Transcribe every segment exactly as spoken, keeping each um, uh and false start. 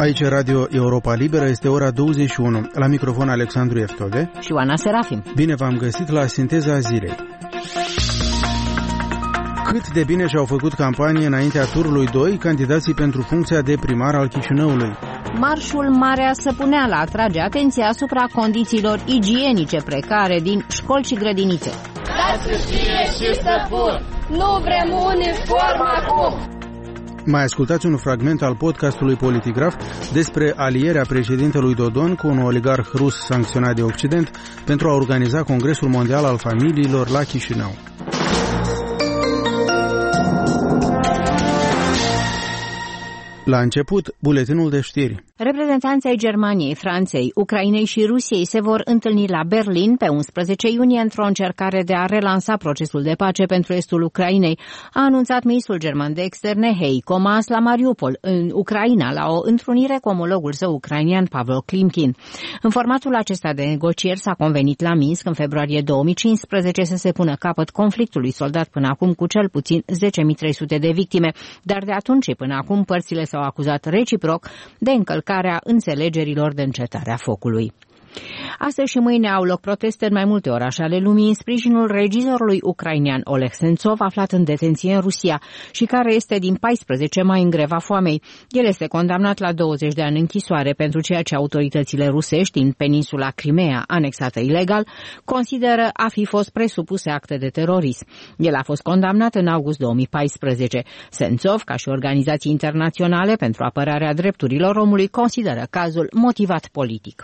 Aici Radio Europa Liberă, este ora douăzeci și unu. La microfon Alexandru Eftode și Oana Serafim. Bine v-am găsit la Sinteza Zilei. Cât de bine și-au făcut campanie înaintea turului doi candidații pentru funcția de primar al Chișinăului. Marșul Marea Săpuneală atrage atenția asupra condițiilor igienice precare din școli și grădinițe. Da să fie și săpun! Nu vrem uniform acum! Mai ascultați un fragment al podcastului Politigraf despre alierea președintelui Dodon cu un oligarh rus sancționat de Occident pentru a organiza Congresul Mondial al Familiilor la Chișinău. La început, buletinul de știri. Reprezentanții ai Germaniei, Franței, Ucrainei și Rusiei se vor întâlni la Berlin pe unsprezece iunie într-o încercare de a relansa procesul de pace pentru estul Ucrainei, a anunțat ministrul german de externe Heiko Maas la Mariupol, în Ucraina, la o întrunire cu omologul său ucrainian Pavel Klimkin. În formatul acesta de negocieri s-a convenit la Minsk în februarie două mii cincisprezece să se pună capăt conflictului soldat până acum cu cel puțin zece mii trei sute de victime, dar de atunci și până acum părțile s-au acuzat reciproc de încălcarea înțelegerilor de încetare a focului. Astăzi și mâine au loc proteste în mai multe orașe ale lumii în sprijinul regizorului ucrainian Oleg Sentsov, aflat în detenție în Rusia și care este din paisprezece mai în greva foamei. El este condamnat la douăzeci de ani închisoare pentru ceea ce autoritățile rusești din peninsula Crimea, anexată ilegal, consideră a fi fost presupuse acte de terorism. El a fost condamnat în august două mii paisprezece. Sentsov, ca și organizații internaționale pentru apărarea drepturilor omului, consideră cazul motivat politic.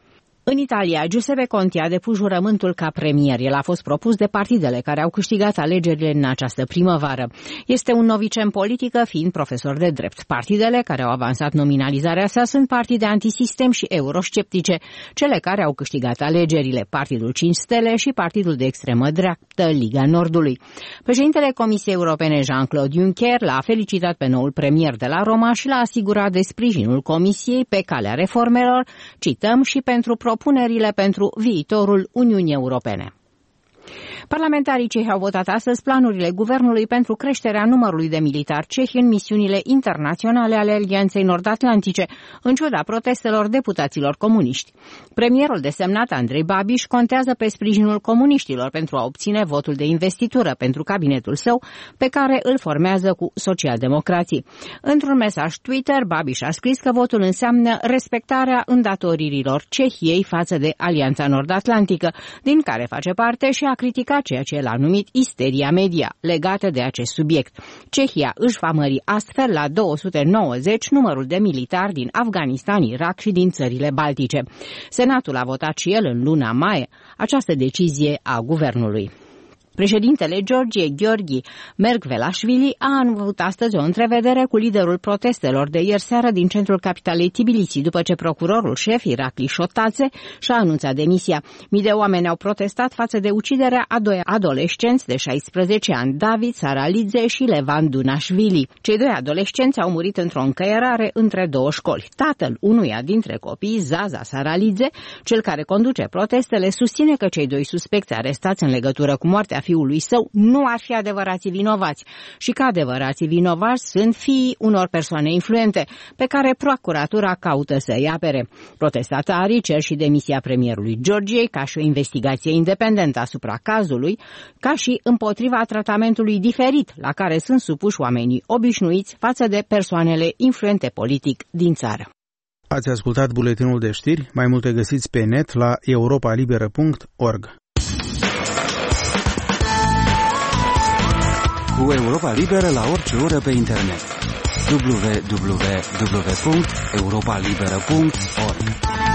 În Italia, Giuseppe Conte a depus jurământul ca premier. El a fost propus de partidele care au câștigat alegerile în această primăvară. Este un novice în politică, fiind profesor de drept. Partidele care au avansat nominalizarea sa sunt partide antisistem și eurosceptice, cele care au câștigat alegerile, Partidul cinci Stele și Partidul de extremă dreaptă, Liga Nordului. Președintele Comisiei Europene Jean-Claude Juncker l-a felicitat pe noul premier de la Roma și l-a asigurat de sprijinul Comisiei pe calea reformelor, cităm, și pentru propunerile pentru viitorul Uniunii Europene. Parlamentarii cehi au votat astăzi planurile guvernului pentru creșterea numărului de militari cehi în misiunile internaționale ale Alianței Nord-Atlantice, în ciuda protestelor deputaților comuniști. Premierul desemnat Andrei Babiš contează pe sprijinul comuniștilor pentru a obține votul de investitură pentru cabinetul său, pe care îl formează cu socialdemocrații. Într-un mesaj Twitter, Babiš a scris că votul înseamnă respectarea îndatoririlor Cehiei față de Alianța Nord-Atlantică, din care face parte, și a criticat ceea ce el a numit isteria media legată de acest subiect. Cehia își va mări astfel la două sute nouăzeci numărul de militari din Afganistan, Irak și din țările Baltice. Senatul a votat și el în luna mai această decizie a guvernului. Președintele Georgiei, Gheorghi Mergvelashvili, a avut astăzi o întrevedere cu liderul protestelor de ieri seară din centrul capitalei Tbilisi, după ce procurorul șef, Irakli Șotațe, și-a anunțat demisia. Mii de oameni au protestat față de uciderea a doi adolescenți de șaisprezece ani, David Saralidze și Levan Dunashvili. Cei doi adolescenți au murit într-o încăierare între două școli. Tatăl unuia dintre copii, Zaza Saralidze, cel care conduce protestele, susține că cei doi suspecți arestați în legătură cu moartea fiului său nu ar fi adevărații vinovați și că adevărații vinovați sunt fiii unor persoane influente pe care procuratura caută să-i apere. Protestatarii cer și demisia premierului Georgiei, ca și o investigație independentă asupra cazului, ca și împotriva tratamentului diferit la care sunt supuși oamenii obișnuiți față de persoanele influente politic din țară. Ați ascultat buletinul de știri, mai multe găsiți pe net la europa liberă punct org. Cu Europa Liberă la orice oră pe internet. w w w punct europa liberă punct org.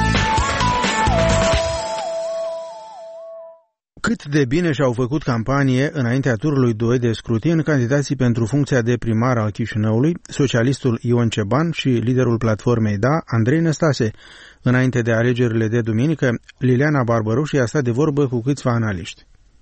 Cât de bine și-au făcut campanie înaintea turului doi de scrutin candidații pentru funcția de primar al Chișinăului, socialistul Ion Ceban și liderul platformei Da, Andrei Năstase. Înainte de alegerile de duminică, Liliana Barbaroși a stat de vorbă cu câțiva analiști.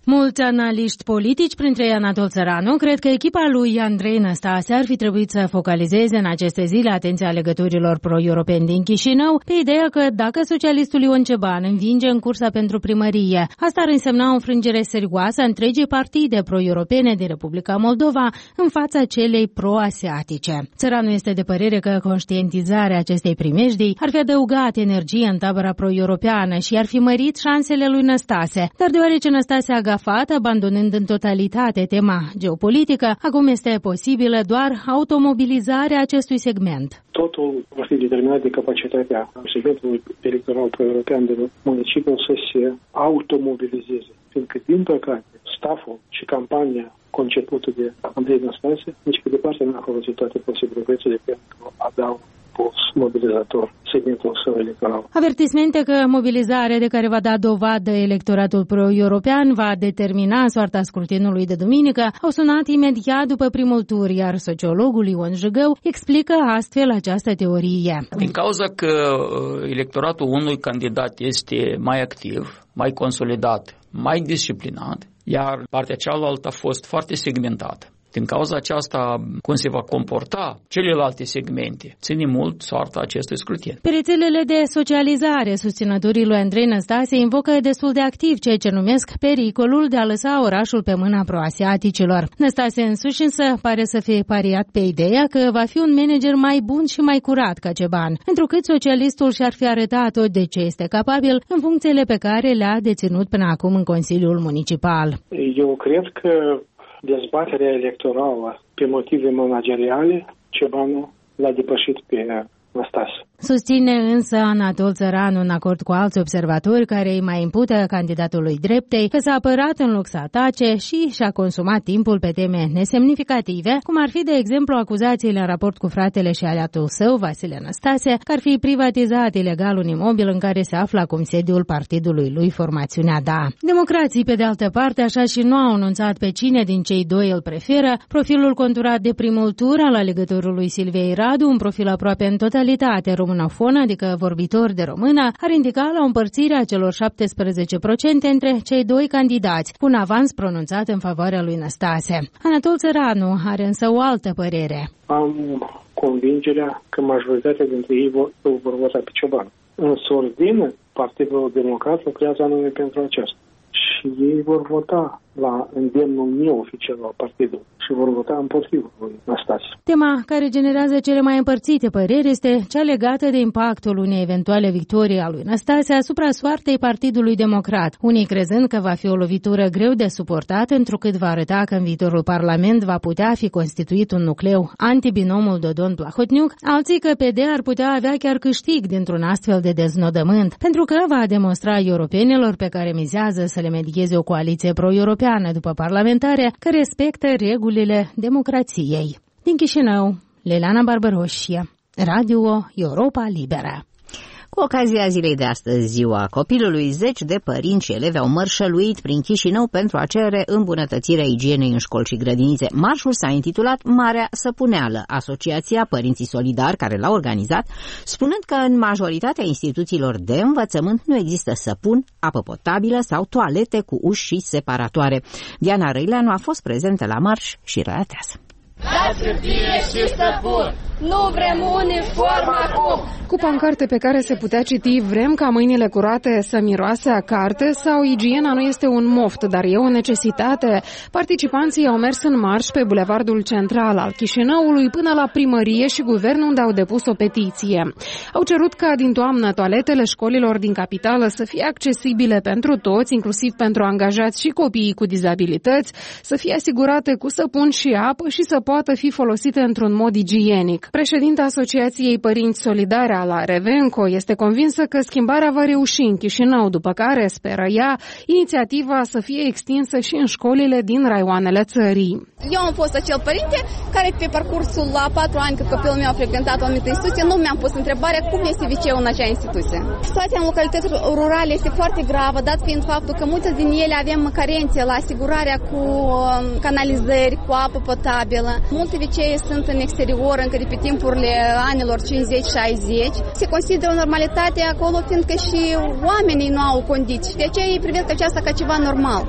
Mulți analiști politici, printre ei Anatol Țăranu, cred că echipa lui Andrei Năstase ar fi trebuit să focalizeze în aceste zile atenția legăturilor pro-europeni din Chișinău, pe ideea că dacă socialistul Ion Ceban învinge în cursa pentru primărie, asta ar însemna o înfrângere serioasă a întregii partide pro-europene din Republica Moldova în fața celei pro-asiatice. Țăranu este de părere că conștientizarea acestei primejdii ar fi adăugat energie în tabăra pro-europeană și ar fi mărit șansele lui Năstase, dar deoarece Năstase a gafat, abandonând în totalitate tema geopolitică, acum este posibilă doar automobilizarea acestui segment. Totul va fi determinat de capacitatea segmentului electoral pro-european de municipiu să se automobilizeze, fiindcă, din păcate, staful și campania concepută de Andrei Năstase nici pe departe nu a folosit toate posibilitățile pentru a da mobilizator segmentul său electoral. Avertismente că mobilizarea de care va da dovadă electoratul pro-european va determina soarta scrutinului de duminică au sunat imediat după primul tur, iar sociologul Ion Jigău explică astfel această teorie. Din cauza că electoratul unui candidat este mai activ, mai consolidat, mai disciplinat, iar partea cealaltă a fost foarte segmentată. Din cauza aceasta, cum se va comporta celelalte segmente, ține mult soarta acestui scrutin. Pe rețelele de socializare, susținătorii lui Andrei Năstase invocă destul de activ ceea ce numesc pericolul de a lăsa orașul pe mâna pro-asiaticilor. Năstase însuși însă pare să fie pariat pe ideea că va fi un manager mai bun și mai curat ca Ceban, întrucât socialistul și-ar fi arătat tot de ce este capabil în funcțiile pe care le-a deținut până acum în Consiliul Municipal. Eu cred că dezbaterea electorală pe motive manageriale, Cebanul l-a depășit pe Năstase. Susține însă Anatol Țăranu, în acord cu alți observatori care îi mai impută candidatului dreptei, că s-a apărat în loc să atace și și-a consumat timpul pe teme nesemnificative, cum ar fi, de exemplu, acuzațiile în raport cu fratele și aliatul său, Vasile Năstase, că ar fi privatizat ilegal un imobil în care se află acum sediul partidului lui, formațiunea D A. Democrații, pe de altă parte, așa și nu au anunțat pe cine din cei doi îl preferă. Profilul conturat de primul tur al alegătorului Silviei Radu, un profil aproape în totalitate românofon, adică vorbitor de română, ar indica la o împărțire a celor șaptesprezece la sută între cei doi candidați, cu un avans pronunțat în favoarea lui Năstase. Anatol Țăranu are însă o altă părere. Am convingerea că majoritatea dintre ei vor, vor vota pe Ceban. În sordină, Partidul Democrat lucrează anume pentru aceasta. Și ei vor vota la îndemnul neoficial al partidului și vor vota împotriva lui Năstase. Tema care generează cele mai împărțite păreri este cea legată de impactul unei eventuale victorii a lui Năstase asupra soartei Partidului Democrat, unii crezând că va fi o lovitură greu de suportat, întrucât va arăta că în viitorul Parlament va putea fi constituit un nucleu antibinomul Dodon-Plahotniuc, alții că P D ar putea avea chiar câștig dintr-un astfel de deznodământ, pentru că va demonstra europenilor pe care mizează să le medieze o coaliție pro-europeană după parlamentare că respectă regulile democrației. Din Chișinău, Leleana Barbaroșie, Radio Europa Liberă. Cu ocazia zilei de astăzi, ziua copilului, zeci de părinți și elevi au mărșăluit prin Chișinău pentru a cere îmbunătățirea igienei în școli și grădinițe. Marșul s-a intitulat Marea Săpuneală. Asociația Părinții Solidari, care l-a organizat, spunând că în majoritatea instituțiilor de învățământ nu există săpun, apă potabilă sau toalete cu uși și separatoare. Diana Răileanu a fost prezentă la marș și relatează. Dați hârtie și stăpân, nu vrem uniformă acum. Cu pancarte pe care se putea citi: vrem ca mâinile curate să miroase a carte, sau igiena nu este un moft, dar e o necesitate. Participanții au mers în marș pe bulevardul central al Chișinăului până la primărie și guvern, unde au depus o petiție. Au cerut ca din toamnă toaletele școlilor din capitală să fie accesibile pentru toți, inclusiv pentru angajați și copiii cu dizabilități, să fie asigurate cu săpun și apă și să poată fi folosite într-un mod igienic. Președinta Asociației Părinți Solidari, Ala Revenco, este convinsă că schimbarea va reuși în Chișinău, după care, speră ea, inițiativa să fie extinsă și în școlile din raioanele țării. Eu am fost acel părinte care pe parcursul la patru ani, că copilul meu a frecventat o anumită instituție, nu mi-am pus întrebarea cum este viceul în acea instituție. Situația în localități rurale este foarte gravă, dat fiind faptul că multe din ele avem carențe la asigurarea cu canalizări, cu apă potabilă. Multe vicee sunt în exterior încă de pe timpurile anilor cincizeci șaizeci. Se consideră o normalitate acolo, fiindcă și oamenii nu au condiții. De aceea ei privesc aceasta ca ceva normal.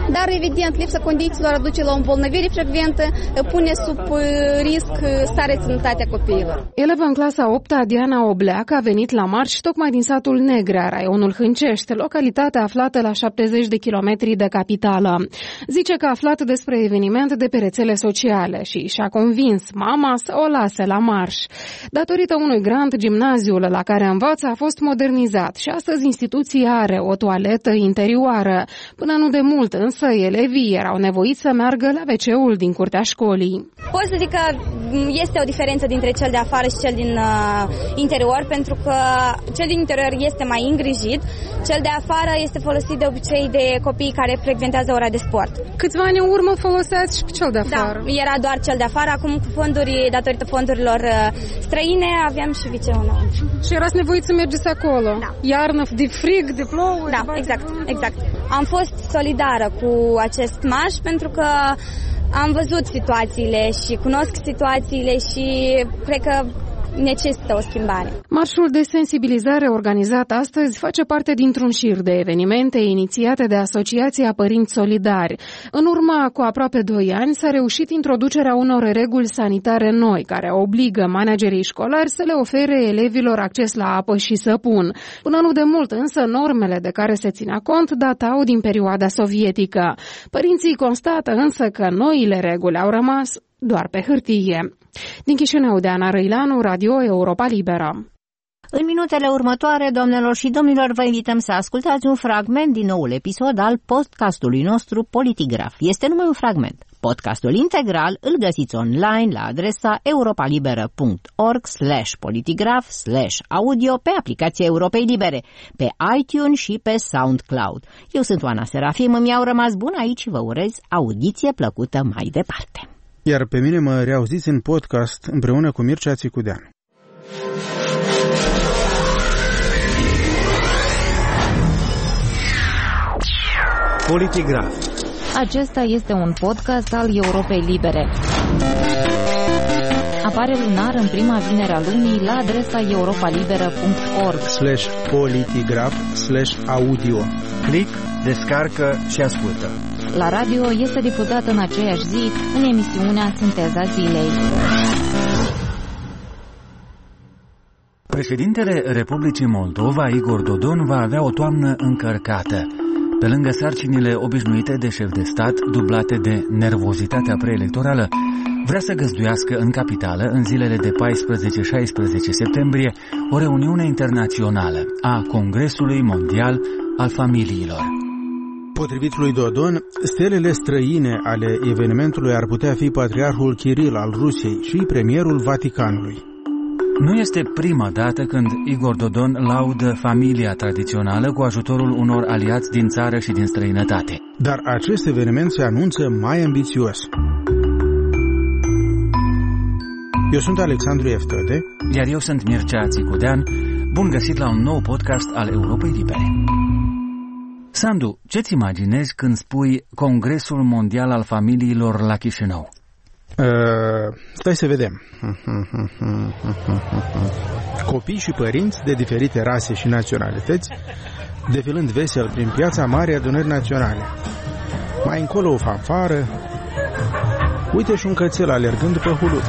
dar evident lipsa condițiilor aduce la o îmbolnăvire frecventă, pune sub risc starea sănătatea copiilor. Eleva în clasa a opta, Diana Obleac, a venit la marș tocmai din satul Negrea, raionul Hâncești, localitatea aflată la șaptezeci de kilometri de capitală. Zice că a aflat despre eveniment de pe rețele sociale și și-a convins mama să o lase la marș. Datorită unui grant, gimnaziul la care învață a fost modernizat și astăzi instituția are o toaletă interioară. Până nu de mult însă elevii erau nevoiți să meargă la ve ce-ul din curtea școlii. Pot să zic că este o diferență dintre cel de afară și cel din uh, interior, pentru că cel din interior este mai îngrijit, cel de afară este folosit de obicei de copii care frecventează ora de sport. Câțiva ani în urmă foloseați și cel de afară? Da, era doar cel de afară, acum cu fonduri, datorită fondurilor uh, străine, aveam și viceul înăuntru. Și erați nevoiți să mergeți acolo? Da. Iarnă, de frig, de plouă? Da, exact, exact. Am fost solidară cu acest marș pentru că am văzut situațiile și cunosc situațiile și cred că necesită o schimbare. Marșul de sensibilizare organizat astăzi face parte dintr-un șir de evenimente inițiate de Asociația Părinți Solidari. În urma cu aproape doi ani s-a reușit introducerea unor reguli sanitare noi, care obligă managerii școlari să le ofere elevilor acces la apă și săpun. Până nu de mult însă, normele de care se ținea cont datau din perioada sovietică. Părinții constată însă că noile reguli au rămas doar pe hârtie. Din Chișinău, Deana Răilanu, Radio Europa Liberă. În minutele următoare, doamnelor și domnilor, vă invităm să ascultați un fragment din noul episod al podcastului nostru Politigraf. Este numai un fragment. Podcastul integral îl găsiți online la adresa europalibera.org slash politigraf slash audio pe aplicația Europei Libere, pe iTunes și pe SoundCloud. Eu sunt Oana Serafim, mi-au rămas bun aici și vă urez audiție plăcută mai departe. Iar pe mine mă reauziți în podcast împreună cu Mircea Țicudean. Politigraf. Acesta este un podcast al Europei Libere. Apare lunar în prima vinere a lunii la adresa europalibera punct org slash politigraf slash audio. Click, descarcă și ascultă. La radio este difuzat în aceeași zi în emisiunea Sinteza Zilei. Președintele Republicii Moldova, Igor Dodon, va avea o toamnă încărcată. Pe lângă sarcinile obișnuite de șef de stat, dublate de nervozitatea preelectorală, vrea să găzduiască în capitală, în zilele de paisprezece șaisprezece septembrie, o reuniune internațională a Congresului Mondial al Familiilor. Potrivit lui Dodon, stelele străine ale evenimentului ar putea fi Patriarhul Kiril al Rusiei și premierul Vaticanului. Nu este prima dată când Igor Dodon laudă familia tradițională cu ajutorul unor aliați din țară și din străinătate. Dar acest eveniment se anunță mai ambițios. Eu sunt Alexandru Eftode. Iar eu sunt Mircea Țicudean. Bun găsit la un nou podcast al Europei Libere. Sandu, ce-ți imaginezi când spui Congresul Mondial al Familiilor la Chișinău? Uh, stai să vedem. Copii și părinți de diferite rase și naționalități defilând vesel prin piața Marii Adunări Naționale. Mai încolo o fanfară. Uite și un cățel alergând după hulut.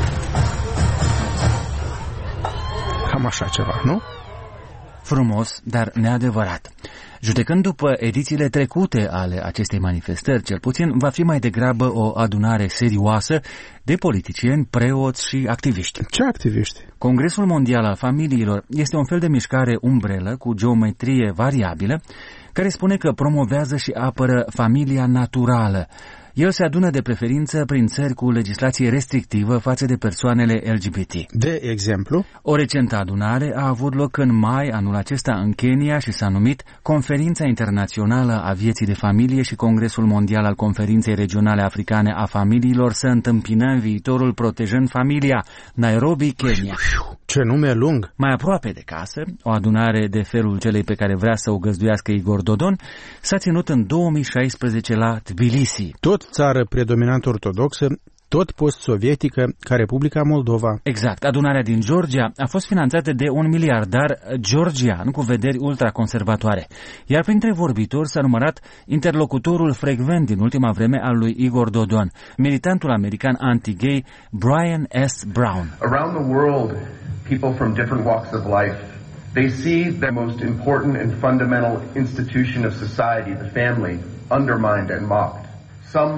Cam așa ceva, nu? Frumos, dar neadevărat. Judecând după edițiile trecute ale acestei manifestări, cel puțin, va fi mai degrabă o adunare serioasă de politicieni, preoți și activiști. Ce activiști? Congresul Mondial al Familiilor este un fel de mișcare umbrelă cu geometrie variabilă, care spune că promovează și apără familia naturală. El se adună de preferință prin țări cu legislație restrictivă față de persoanele L G B T. De exemplu? O recentă adunare a avut loc în mai anul acesta în Kenya și s-a numit Conferința Internațională a Vieții de Familie și Congresul Mondial al Conferinței Regionale Africane a Familiilor să întâmpinăm viitorul protejând familia, Nairobi, Kenya. Ce nume lung! Mai aproape de casă, o adunare de felul celei pe care vrea să o găzduiască Igor Dodon s-a ținut în două mii șaisprezece la Tbilisi. Tot țară predominant ortodoxă, tot post-sovietică ca Republica Moldova. Exact. Adunarea din Georgia a fost finanțată de un miliardar georgian cu vederi ultraconservatoare. Iar printre vorbitori s-a numărat interlocutorul frecvent din ultima vreme al lui Igor Dodon, militantul american anti-gay Brian S. Brown. Around the world, people from different walks of life, they see the most important and fundamental institution of society, the family, undermined and mocked. Some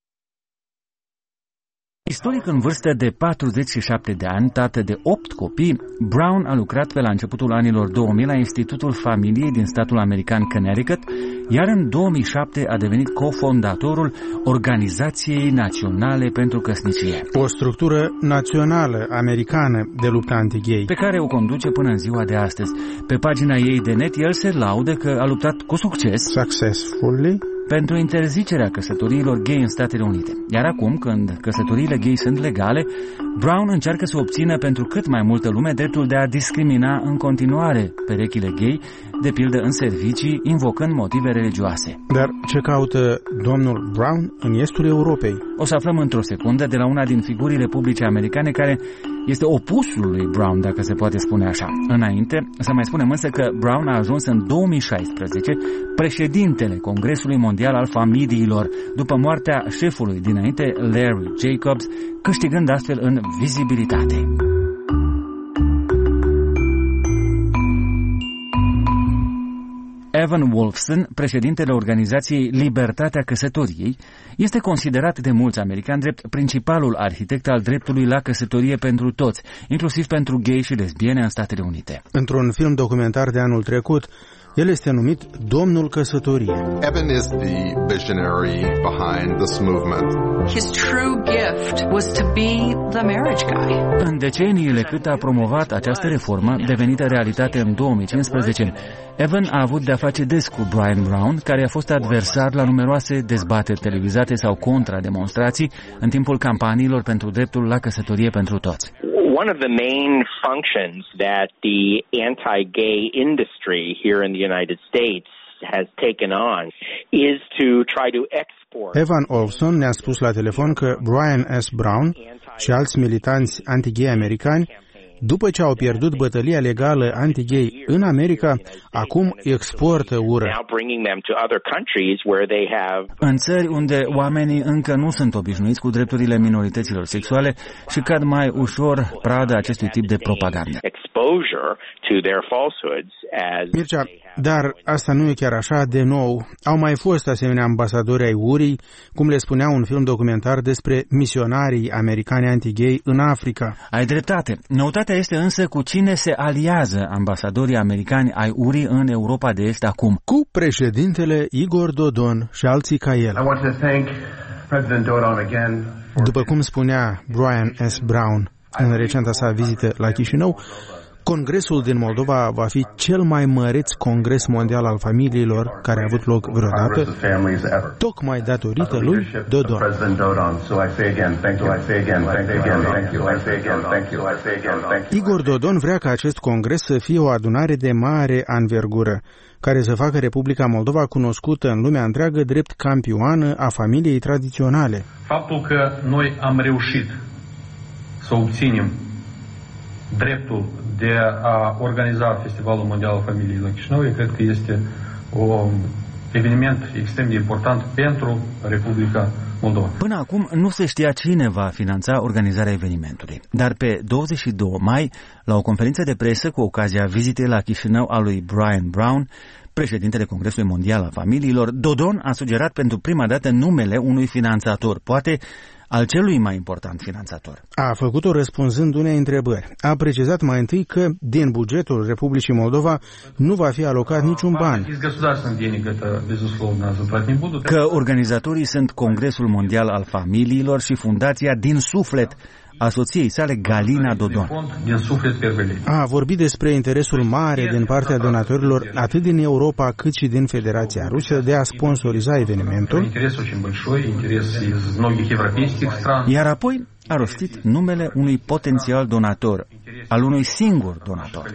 Istoric în vârstă de patruzeci și șapte de ani, tată de opt copii, Brown a lucrat pe la începutul anilor două mii la Institutul Familiei din statul american Connecticut, iar în două mii șapte a devenit cofondatorul Organizației Naționale pentru Căsnicie. O structură națională americană de luptă anti-gay, pe care o conduce până în ziua de astăzi. Pe pagina ei de net, el se laudă că a luptat cu succes Successfully pentru interzicerea căsătoriilor gay în Statele Unite. Iar acum, când căsătoriile gay sunt legale, Brown încearcă să obțină pentru cât mai multă lume dreptul de a discrimina în continuare perechile gay, de pildă în servicii, invocând motive religioase. Dar ce caută domnul Brown în estul Europei? O să aflăm într-o secundă de la una din figurile publice americane care este opusul lui Brown, dacă se poate spune așa. Înainte, să mai spunem însă că Brown a ajuns în două mii șaisprezece președintele Congresului Mondial al Familiilor, după moartea șefului dinainte, Larry Jacobs, câștigând astfel în vizibilitate. Evan Wolfson, președintele organizației Libertatea Căsătoriei, este considerat de mulți americani drept principalul arhitect al dreptului la căsătorie pentru toți, inclusiv pentru gay și lesbiene în Statele Unite. Într-un film documentar de anul trecut, el este numit Domnul Căsătorie. Evan is the visionary behind this movement. His true gift was to be the marriage guy. În deceniile cât a promovat această reformă, devenită realitate în două mii cincisprezece, Evan a avut de-a face des cu Brian Brown, care a fost adversar la numeroase dezbateri televizate sau contra-demonstrații în timpul campaniilor pentru dreptul la căsătorie pentru toți. One of the main functions that the anti-gay industry here in the United States has taken on is to try to export. Evan Olson ne-a spus la telefon că Brian S. Brown și alți militanți anti-gay americani, după ce au pierdut bătălia legală anti-gay în America, acum exportă ură în țări unde oamenii încă nu sunt obișnuiți cu drepturile minorităților sexuale și cad mai ușor pradă acestui tip de propagandă. Mircea, dar asta nu e chiar așa de nou. Au mai fost asemenea ambasadori ai urii, cum le spunea un film documentar despre misionarii americani anti-gay în Africa. Ai dreptate. Noutatea este însă cu cine se aliază ambasadorii americani ai urii în Europa de Est acum. Cu președintele Igor Dodon și alții ca el. După cum spunea Brian S. Brown în recenta sa vizită la Chișinău, Congresul din Moldova va fi cel mai măreț congres mondial al familiilor care a avut loc vreodată, tocmai datorită lui Dodon. Igor Dodon vrea ca acest congres să fie o adunare de mare anvergură, care să facă Republica Moldova cunoscută în lumea întreagă drept campioană a familiei tradiționale. Faptul că noi am reușit să obținem dreptul de a organiza Festivalul Mondial al Familiei la Chișinău, eu cred că este un eveniment extrem de important pentru Republica Moldova. Până acum nu se știa cine va finanța organizarea evenimentului, dar pe douăzeci și doi mai, la o conferință de presă cu ocazia vizitei la Chișinău a lui Brian Brown, președintele Congresului Mondial al Familiilor, Dodon a sugerat pentru prima dată numele unui finanțator, poate al celui mai important finanțator. A făcut-o răspunzând unei întrebări. A precizat mai întâi că din bugetul Republicii Moldova nu va fi alocat niciun ban. Că organizatorii sunt Congresul Mondial al Familiilor și Fundația Din Suflet a soției sale, Galina Dodon. A vorbit despre interesul mare din partea donatorilor atât din Europa cât și din Federația Rusă de a sponsoriza evenimentul, iar apoi a rostit numele unui potențial donator, al unui singur donator.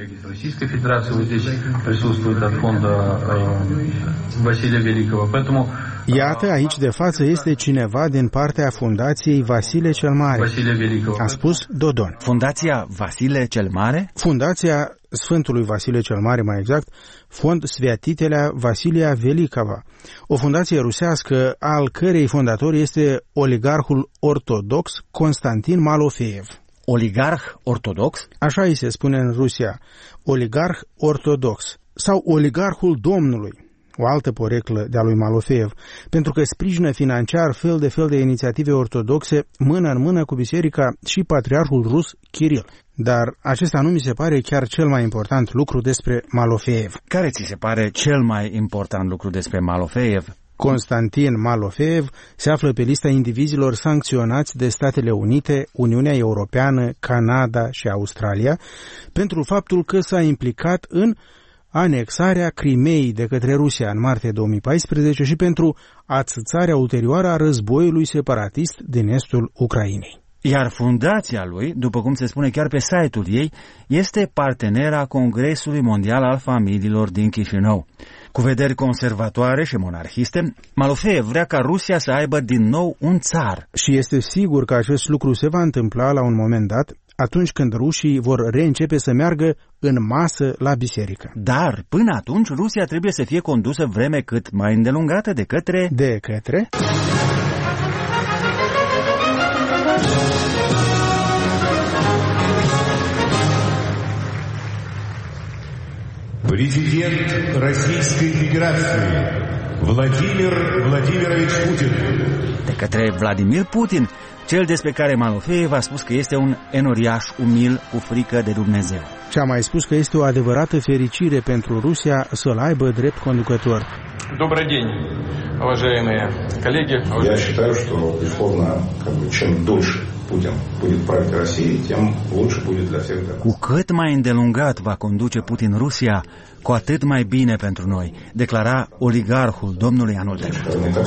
Iată, aici de față este cineva din partea Fundației Vasile cel Mare, a spus Dodon. Fundația Vasile cel Mare? Fundația Sfântului Vasile cel Mare, mai exact, Fond Sviatitelea Vasilia Velicava, o fundație rusească al cărei fondator este oligarhul ortodox Constantin Malofeev. Oligarh ortodox? Așa îi se spune în Rusia, oligarh ortodox sau oligarhul Domnului, o altă poreclă de-a lui Malofeev, pentru că sprijină financiar fel de fel de inițiative ortodoxe mână în mână cu biserica și patriarhul rus Kiril. Dar acesta nu mi se pare chiar cel mai important lucru despre Malofeev. Care ți se pare cel mai important lucru despre Malofeev? Constantin Malofeev se află pe lista indivizilor sancționați de Statele Unite, Uniunea Europeană, Canada și Australia pentru faptul că s-a implicat în anexarea Crimeei de către Rusia în martie două mii paisprezece și pentru ațățarea ulterioară a războiului separatist din estul Ucrainei. Iar fundația lui, după cum se spune chiar pe site-ul ei, este partenera Congresului Mondial al Familiilor din Chișinău. Cu vederi conservatoare și monarhiste, Malofeev vrea ca Rusia să aibă din nou un țar. Și este sigur că acest lucru se va întâmpla la un moment dat, atunci când rușii vor reîncepe să meargă în masă la biserică. Dar, până atunci, Rusia trebuie să fie condusă vreme cât mai îndelungată de către... De către... Президент Российской Федерации Владимир Владимирович Putin. De către Vladimir Putin, cel despre care Malofeev a spus că este un enoriaș umil cu frică de Dumnezeu. Și a mai spus că este o adevărată fericire pentru Rusia să-l aibă drept conducător. Добрый день, уважаемые коллеги. Я считаю, что, безусловно, как бы, чем дольше Putin будет править Россией, тем лучше будет для всех. Cu cât mai îndelungat va conduce Putin Rusia, cu atât mai bine pentru noi, declara oligarhul domnului anul trecut.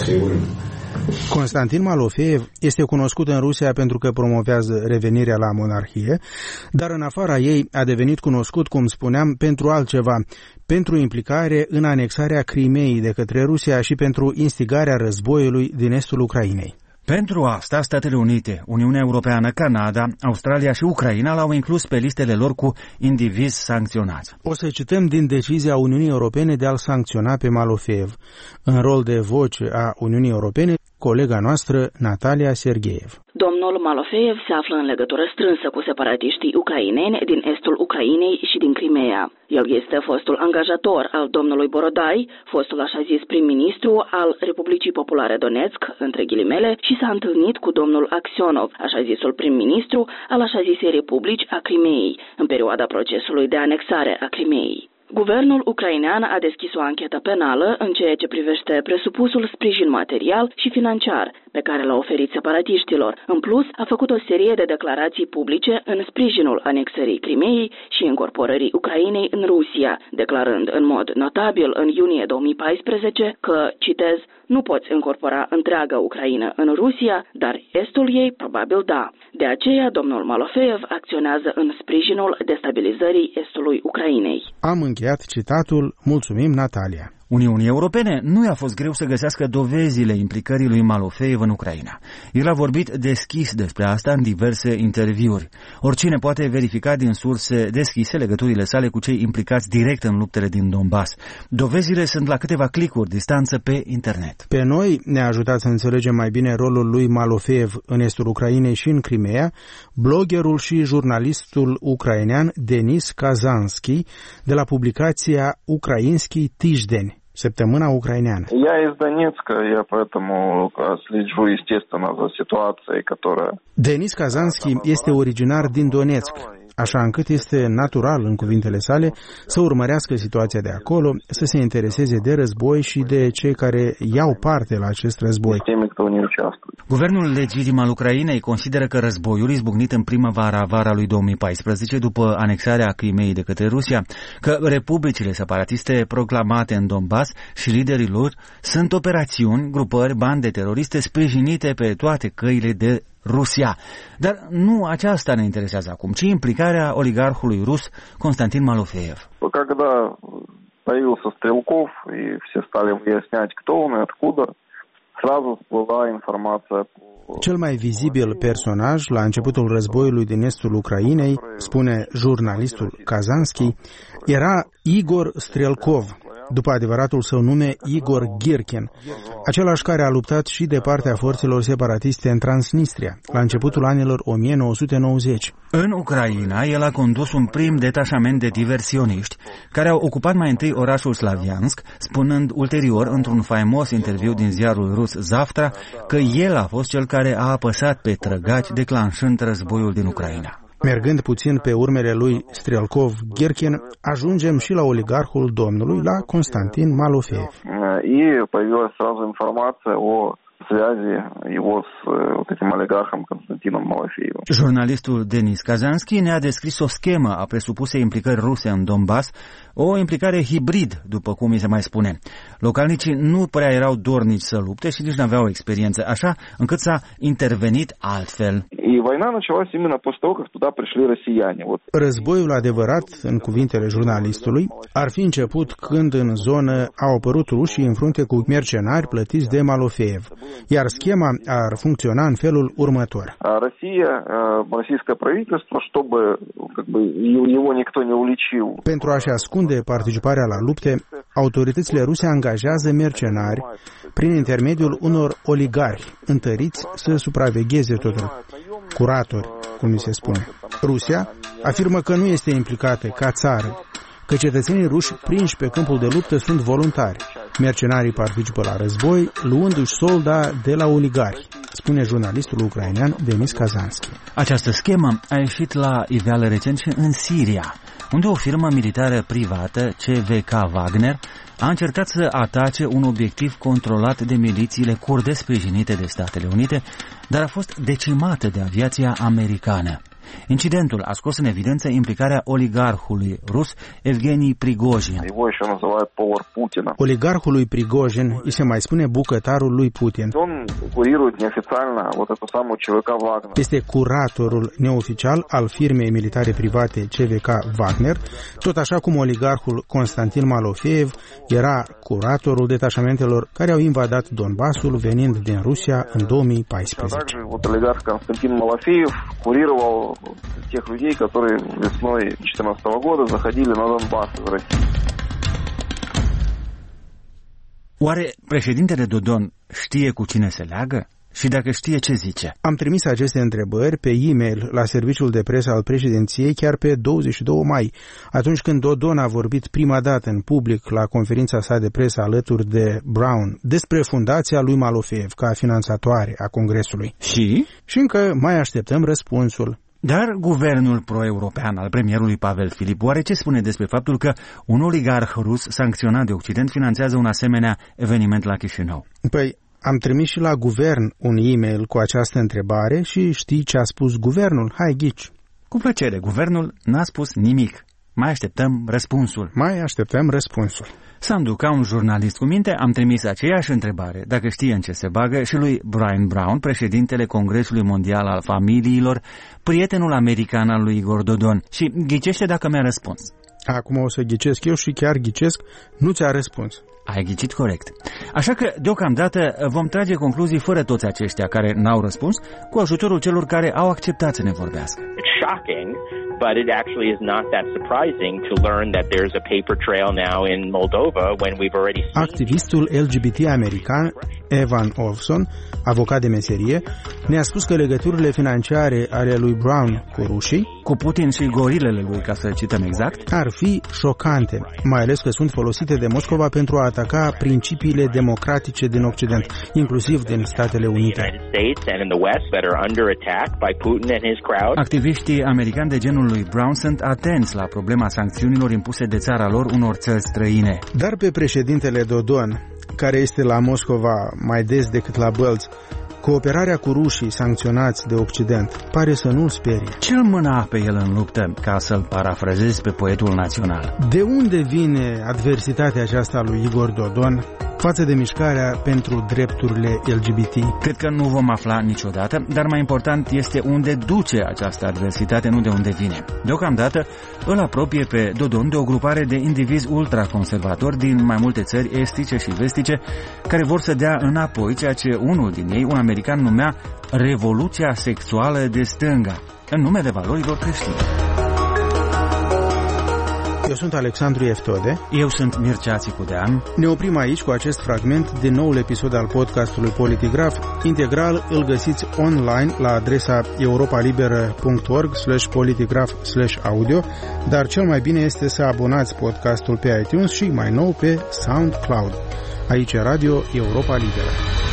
Constantin Malofeev este cunoscut în Rusia pentru că promovează revenirea la monarhie, dar în afara ei a devenit cunoscut, cum spuneam, pentru altceva, pentru implicare în anexarea Crimeei de către Rusia și pentru instigarea războiului din estul Ucrainei. Pentru asta, Statele Unite, Uniunea Europeană, Canada, Australia și Ucraina l-au inclus pe listele lor cu indivizi sancționați. O să cităm din decizia Uniunii Europene de a-l sancționa pe Malofeev. În rol de voce a Uniunii Europene, colega noastră Natalia Sergeev. Domnul Malofeev se află în legătură strânsă cu separatiștii ucraineni din estul Ucrainei și din Crimea. El este fostul angajator al domnului Borodai, fostul așa-zis prim-ministru al Republicii Populare Donetsk, între ghilimele, și s-a întâlnit cu domnul Aksionov, așa-zisul prim-ministru al așa-zisei Republici a Crimeei, în perioada procesului de anexare a Crimeei. Guvernul ucrainean a deschis o anchetă penală în ceea ce privește presupusul sprijin material și financiar pe care l-a oferit separatiștilor. În plus, a făcut o serie de declarații publice în sprijinul anexării Crimeei și incorporării Ucrainei în Rusia, declarând în mod notabil în iunie două mii paisprezece că, citez, nu poți incorpora întreaga Ucraina în Rusia, dar estul ei probabil da. De aceea, domnul Malofeev acționează în sprijinul destabilizării estului Ucrainei. Am încheiat citatul. Mulțumim, Natalia. Uniunii Europene nu i-a fost greu să găsească dovezile implicării lui Malofeev în Ucraina. El a vorbit deschis despre asta în diverse interviuri. Oricine poate verifica din surse deschise legăturile sale cu cei implicați direct în luptele din Donbass. Dovezile sunt la câteva clicuri distanță pe internet. Pe noi ne-a ajutat să înțelegem mai bine rolul lui Malofeev în estul Ucrainei și în Crimea, bloggerul și jurnalistul ucrainean Denis Kazanski de la publicația Ukrainski Tijden, Săptămâna ucraineană. Я из Донецка, я поэтому слежу, естественно, за ситуацией, которая... Denis Kazanski este originar din Donetsk, așa încât este natural, în cuvintele sale, să urmărească situația de acolo, să se intereseze de război și de cei care iau parte la acest război. Guvernul legitim al Ucrainei consideră că războiul izbucnit în primăvara-vara lui două mii paisprezece, după anexarea Crimeei de către Rusia, că republicile separatiste proclamate în Donbass și liderii lor sunt operațiuni, grupări, bande teroriste sprijinite pe toate căile de Rusia. Dar nu aceasta ne interesează acum, ci implicarea oligarhului rus Constantin Malofeev. Когда появился Стрелков и все стали выяснять, кто он и откуда, Сразу всплыла информация. Cel mai vizibil personaj la începutul războiului din estul Ucrainei, spune jurnalistul Kazanski, era Igor Strelkov, după adevăratul său nume Igor Girkin, același care a luptat și de partea forțelor separatiste în Transnistria, la începutul anilor o mie nouă sute nouăzeci. În Ucraina, el a condus un prim detașament de diversioniști, care au ocupat mai întâi orașul Slaviansk, spunând ulterior, într-un faimos interviu din ziarul rus Zavtra, că el a fost cel care a apăsat pe trăgaci, declanșând războiul din Ucraina. Mergând puțin pe urmele lui Strelkov Girkin, ajungem și la oligarhul domnului, la Constantin Malofeev. И появилась сразу информация о связи его с вот этим олигархом Константином Малафеевым. Jurnalistul Denis Kazanski ne-a descris o schemă a presupusei implicări ruse în Donbass, o implicare hibrid, după cum mi se mai spune. Localnicii nu prea erau dornici să lupte și nici n-aveau experiență, așa încât s-a intervenit altfel. И война началась именно после того, как туда пришли россияне. Вот. Războiul adevărat, în cuvintele jurnalistului, ar fi început când în zonă au apărut rușii în frunte cu mercenari plătiți de Malofeev, iar schema ar funcționa în felul următor. Россия, российское правительство, чтобы как бы его никто не уличил. Pentru a-și ascunde participarea la lupte, autoritățile ruse angajează mercenari prin intermediul unor oligarhi întăriți să supravegheze totul. Curatori, cum mi se spune. Rusia afirmă că nu este implicată ca țară, că cetățenii ruși prinși pe câmpul de luptă sunt voluntari. Mercenarii participă la război, luându-și solda de la oligarhi, spune jurnalistul ucrainean Denis Kazanski. Această schemă a ieșit la iveală recent și în Siria, unde o firmă militară privată, C V K Wagner, a încercat să atace un obiectiv controlat de milițiile kurde sprijinite de Statele Unite, dar a fost decimată de aviația americană. Incidentul a scos în evidență implicarea oligarhului rus Evgeni Prigozhin. Oligarhului Prigozhin îi se mai spune bucătarul lui Putin. Este curatorul neoficial al firmei militare private C V K Wagner, tot așa cum oligarhul Constantin Malofeev era curatorul detașamentelor care au invadat Donbassul venind din Rusia în două mii paisprezece. тех людей, которые весной две тысячи четырнадцатого года заходили на Донбасс из России. Oare președintele Dodon știe cu cine se leagă? Și dacă știe, ce zice? Am trimis aceste întrebări pe e-mail la serviciul de presă al președinției chiar pe douăzeci și doi mai, atunci când Dodon a vorbit prima dată în public la conferința sa de presă alături de Brown despre fundația lui Malofeev ca finanțatoare a Congresului. Și? Și încă mai așteptăm răspunsul. Dar guvernul pro-european al premierului Pavel Filip, oare ce spune despre faptul că un oligarh rus sancționat de Occident finanțează un asemenea eveniment la Chișinău? Păi, am trimis și la guvern un e-mail cu această întrebare și știi ce a spus guvernul? Hai, ghici. Cu plăcere, guvernul n-a spus nimic. Mai așteptăm răspunsul. Mai așteptăm răspunsul. Sandu, ca un jurnalist cu minte, am trimis aceeași întrebare, dacă știe în ce se bagă, și lui Brian Brown, președintele Congresului Mondial al Familiilor, prietenul american al lui Igor Dodon. Și ghicește dacă mi-a răspuns. Acum o să ghicesc eu și chiar ghicesc, nu ți-a răspuns. Ai ghicit corect. Așa că, deocamdată, vom trage concluzii fără toți aceștia care n-au răspuns, cu ajutorul celor care au acceptat să ne vorbească. It's shocking, but it actually is not that surprising to learn that there's a paper trail now in Moldova when we've already seen... Activistul L G B T american Evan Olson, avocat de meserie, ne-a spus că legăturile financiare ale lui Brown cu rușii, cu Putin și gorilele lui, ca să cităm exact, ar fi șocante, mai ales că sunt folosite de Moscova pentru a ataca principiile democratice din Occident, inclusiv din Statele Unite. Activiștii americani de genul lui Brown sunt atenți la problema sancțiunilor impuse de țara lor unor țări străine. Dar pe președintele Dodon, care este la Moscova mai des decât la Bălți, cooperarea cu rușii sancționați de Occident pare să nu-l sperie. Ce-l mâna pe el în luptă, ca să-l parafrazez pe poetul național? De unde vine adversitatea aceasta lui Igor Dodon? față de mișcarea pentru drepturile L G B T? Cred că nu vom afla niciodată, dar mai important este unde duce această adversitate, nu de unde vine. Deocamdată îl apropie pe Dodon de o grupare de indivizi ultraconservatori din mai multe țări estice și vestice care vor să dea înapoi ceea ce unul din ei, un american, numea revoluția sexuală de stânga, în numele valorilor creștine. Eu sunt Alexandru Eftode. Eu sunt Mircea Țicudean. Ne oprim aici cu acest fragment din noul episod al podcastului Politigraf. Integral îl găsiți online la adresa europalibera punct org slash politigraf slash audio, dar cel mai bine este să abonați podcastul pe iTunes și mai nou pe SoundCloud. Aici Radio Europa Liberă.